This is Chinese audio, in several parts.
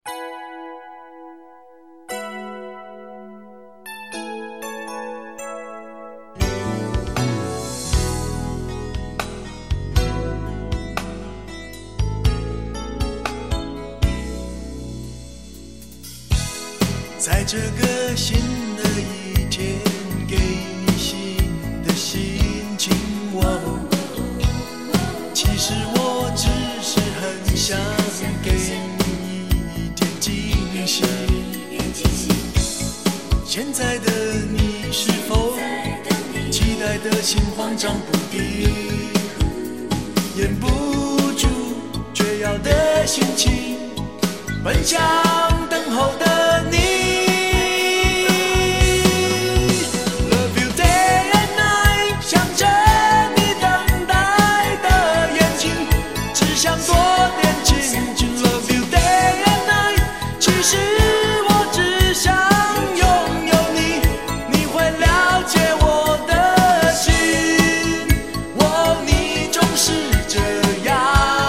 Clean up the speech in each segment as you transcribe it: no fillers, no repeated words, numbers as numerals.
在这个新的一天，给你新的心情。其实我只是很想给你一点惊喜。现在的你是否期待的心慌张不定，掩不住绝要的心情，奔向等候的你。想多点亲近 ，Love you day and night。其实我只想拥有你，你会了解我的心。你总是这样。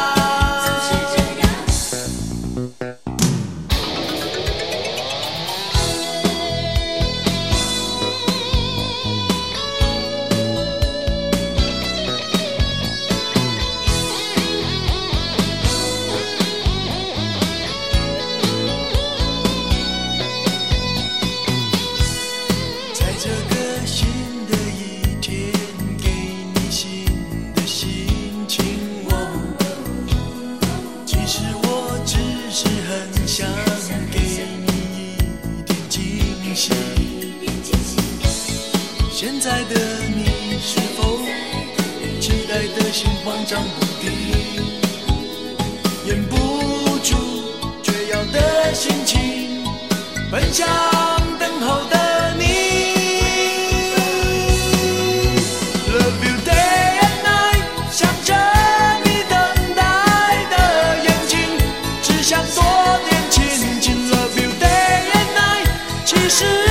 这个新的一天，给你新的心情。其实我只是很想给你一点惊喜。现在的你是否期待的心慌张不定，掩不住绝要的心情，奔向等候的你。想多点亲近 ，Love you day and night。其实。